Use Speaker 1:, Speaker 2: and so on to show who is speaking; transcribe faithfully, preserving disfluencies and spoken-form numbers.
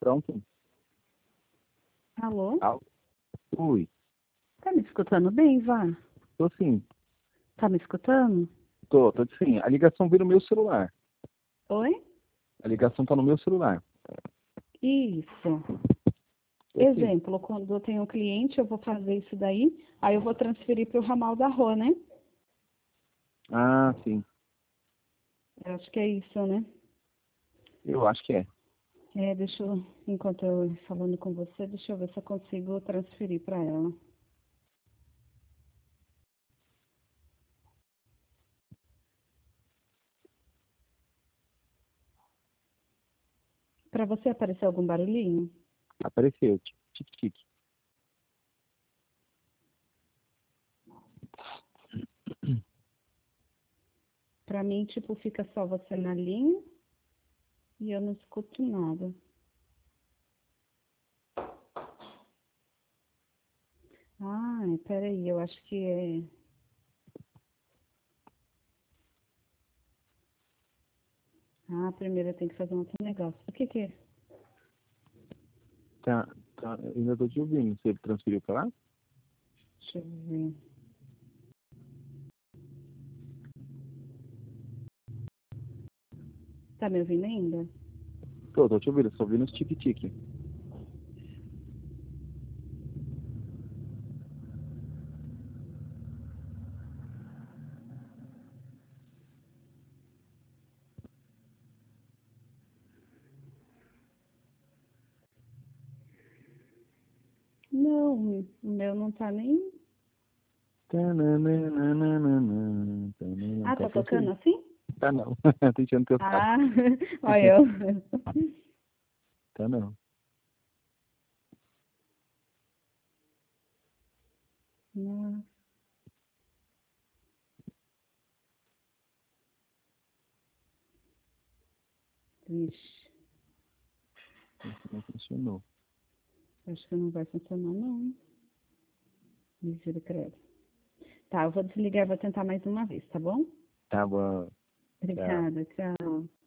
Speaker 1: Pronto.
Speaker 2: Alô?
Speaker 1: Alô? Ui,
Speaker 2: Tá me escutando bem, Vá?
Speaker 1: tô sim.
Speaker 2: Tá me escutando?
Speaker 1: Tô, tô sim. A ligação veio no meu celular.
Speaker 2: Oi?
Speaker 1: A ligação tá no meu celular.
Speaker 2: Isso.
Speaker 1: Tô sim.
Speaker 2: Exemplo, quando eu tenho um cliente, eu vou fazer isso daí, aí eu vou transferir para o ramal da Rô, né?
Speaker 1: Ah, sim.
Speaker 2: Eu acho que é isso, né?
Speaker 1: Eu acho que é.
Speaker 2: É, deixa eu, enquanto eu falando com você, deixa eu ver se eu consigo transferir para ela. Para você aparecer algum barulhinho?
Speaker 1: Apareceu. Tic-tic.
Speaker 2: Para mim, tipo, fica só você na linha e eu não escuto nada. Ah, peraí, eu acho que é... Ah, primeiro eu tenho que fazer um outro negócio. O que que é?
Speaker 1: Tá, tá. Eu ainda tô te ouvindo. Você transferiu pra lá?
Speaker 2: Deixa eu ver. Tá me ouvindo ainda?
Speaker 1: Tô, tô te ouvindo. Só ouvindo os tic-tic.
Speaker 2: Não, o meu não tá nem...
Speaker 1: Tananana, tanana.
Speaker 2: Ah,
Speaker 1: Tá
Speaker 2: tá tocando
Speaker 1: transferindo.
Speaker 2: assim?
Speaker 1: Tá não. Tô enchendo teu saco.
Speaker 2: Ah, olha eu.
Speaker 1: Tá não.
Speaker 2: Nossa, vixe,
Speaker 1: Não funcionou.
Speaker 2: acho que não vai funcionar não. Mentira, credo. Tá, eu vou desligar e vou tentar mais uma vez, tá bom?
Speaker 1: Tá bom. Tchau.
Speaker 2: Obrigada, tchau.